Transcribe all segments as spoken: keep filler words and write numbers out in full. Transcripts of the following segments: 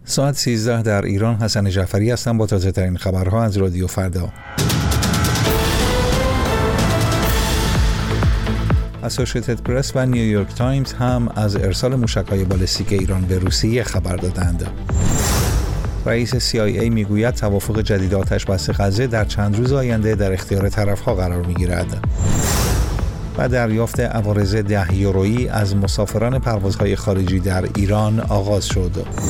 ساعت سیزده در ایران. حسن جعفری هستم با تازه ترین خبرها از رادیو فردا. اسوشیتد پرس و نیویورک تایمز هم از ارسال موشک‌های بالستیک ایران به روسیه خبر دادند. رئیس سی آی ای میگوید توافق جدید آتش بس غزه در چند روز آینده در اختیار طرف‌ها قرار می‌گیرد. و دریافت عوارض ده یورویی از مسافران پروازهای خارجی در ایران آغاز شد.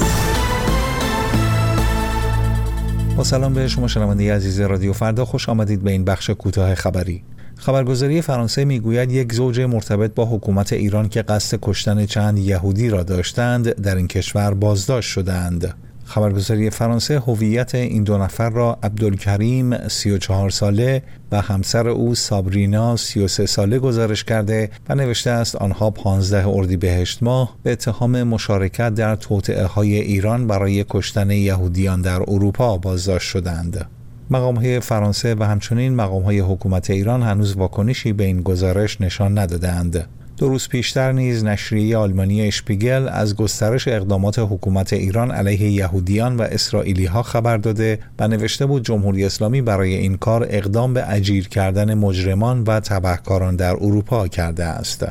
با سلام به شما شنونده عزیز رادیو فردا، خوش آمدید به این بخش کوتاه خبری. خبرگزاری فرانسه میگوید یک زوج مرتبط با حکومت ایران که قصد کشتن چند یهودی را داشتند در این کشور بازداشت شدند. خبرگزاری فرانسه هویت این دو نفر را عبدالکریم سی و چهار ساله و همسر او سابرینا سی و سه ساله گزارش کرده و نوشته است آنها پانزده اردیبهشت ماه به اتهام مشارکت در توطئه‌های ایران برای کشتن یهودیان در اروپا بازداشت شدند. مقام‌های فرانسه و همچنین مقام‌های حکومت ایران هنوز واکنشی به این گزارش نشان ندادند. دو روز پیشتر نیز نشریه آلمانی اشپیگل از گسترش اقدامات حکومت ایران علیه یهودیان و اسرائیلی‌ها خبر داده و نوشته بود جمهوری اسلامی برای این کار اقدام به اجیر کردن مجرمان و تبهکاران در اروپا کرده است.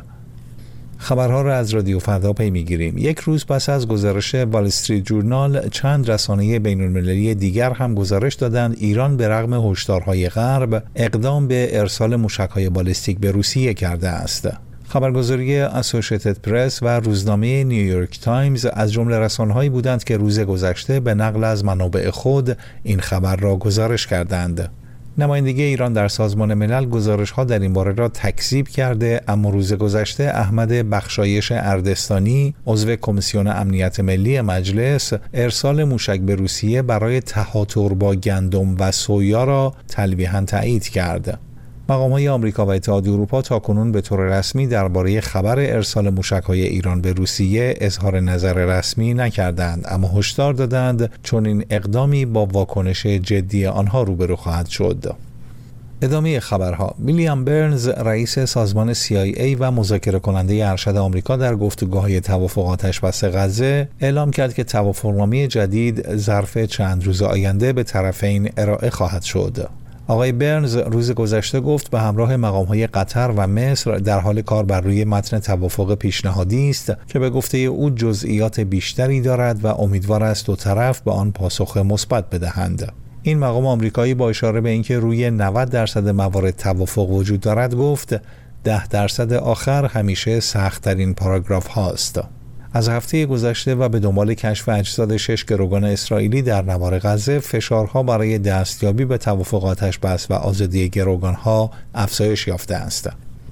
خبرها را از رادیو فردا پی می‌گیریم. یک روز پس از گزارش وال استریت جورنال، چند رسانه بین‌المللی دیگر هم گزارش دادند ایران به رغم هشدارهای غرب اقدام به ارسال موشک‌های بالستیک به روسیه کرده است. خبرگزاری اسوشیتد پرس و روزنامه نیویورک تایمز از جمله رسانه‌هایی بودند که روز گذشته به نقل از منابع خود این خبر را گزارش کردند. نمایندگی ایران در سازمان ملل گزارش‌ها در این باره را تکذیب کرده، اما روز گذشته احمد بخشایش اردستانی عضو کمیسیون امنیت ملی مجلس ارسال موشک به روسیه برای تهاتر با گندم و سویا را تلویحاً تایید کرد. مقام‌های آمریکا و اتحادیه اروپا تاکنون به طور رسمی درباره خبر ارسال موشک‌های ایران به روسیه اظهار نظر رسمی نکردند، اما هشدار دادند چون این اقدامی با واکنش جدی آنها روبرو خواهد شد. ادامه خبرها. ویلیام برنز رئیس سازمان سی آی ای و مذاکره کننده ارشد آمریکا در گفتگوهای توافق آتش بس غزه اعلام کرد که توافقنامه جدید ظرف چند روز آینده به طرفین ارائه خواهد شد. آقای برنز روز گذشته گفت به همراه مقام‌های قطر و مصر در حال کار بر روی متن توافق پیشنهادی است که به گفته او جزئیات بیشتری دارد و امیدوار است دو طرف به آن پاسخ مثبت بدهند. این مقام آمریکایی با اشاره به اینکه روی نود درصد موارد توافق وجود دارد گفت ده درصد آخر همیشه سخت‌ترین پاراگراف هاست. از هفته گذشته و به دنبال کشف اجساد شش گروگان اسرائیلی در نوار غزه، فشارها برای دستیابی به توافق آتش بس و آزادی گروگانها افزایش یافته است.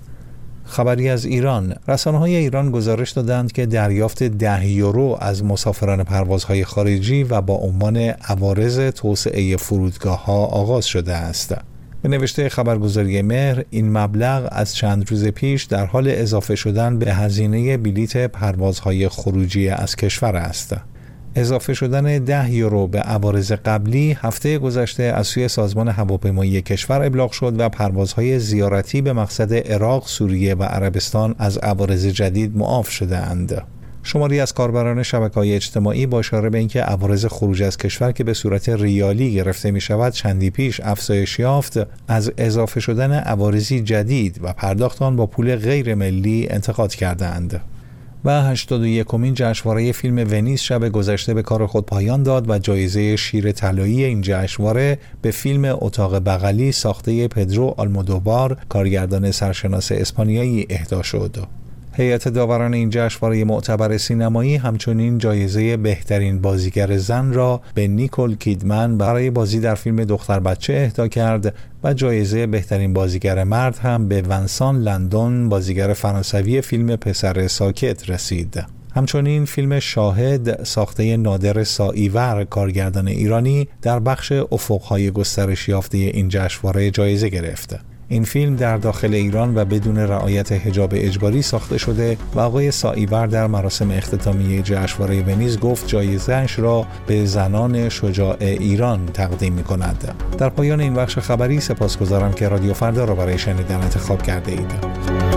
خبری از ایران. رسانه‌های ایران گزارش دادند که دریافت ده یورو از مسافران پروازهای خارجی و با عنوان عوارض توسعه فرودگاه‌ها آغاز شده است. به نوشته خبرگزاری مهر، این مبلغ از چند روز پیش در حال اضافه شدن به هزینه بلیت پروازهای خروجی از کشور است. اضافه شدن ده یورو به عوارض قبلی هفته گذشته از سوی سازمان هواپیمایی کشور ابلاغ شد و پروازهای زیارتی به مقصد عراق، سوریه و عربستان از عوارض جدید معاف شده‌اند. شماری از کاربران شبکه‌های اجتماعی با اشاره به اینکه عوارض خروج از کشور که به صورت ریالی گرفته می شود چندی پیش افزایش یافت، از اضافه شدن عوارضی جدید و پرداخت آن با پول غیر ملی انتقاد کردند. و هشتاد و یکمین جشنواره فیلم ونیز شب گذشته به کار خود پایان داد و جایزه شیر طلایی این جشنواره به فیلم اتاق بغلی ساخته پدرو آلمودووار، کارگردان سرشناس اسپانیایی، اهدا شد. هیئت داوران این جشنواره معتبر سینمایی همچنین جایزه بهترین بازیگر زن را به نیکول کیدمن برای بازی در فیلم دختر بچه اهدا کرد و جایزه بهترین بازیگر مرد هم به ونسان لندون، بازیگر فرانسوی فیلم پسر ساکت، رسید. همچنین فیلم شاهد ساخته نادر سائیور، کارگردان ایرانی، در بخش افق‌های گسترش یافته این جشنواره جایزه گرفت. این فیلم در داخل ایران و بدون رعایت حجاب اجباری ساخته شده و آقای سائیور در مراسم اختتامیه جشنواره ونیز گفت جایزه‌اش را به زنان شجاع ایران تقدیم می‌کند. در پایان این بخش خبری سپاسگزارم که رادیو فردا را برای شنیدن انتخاب کرده اید.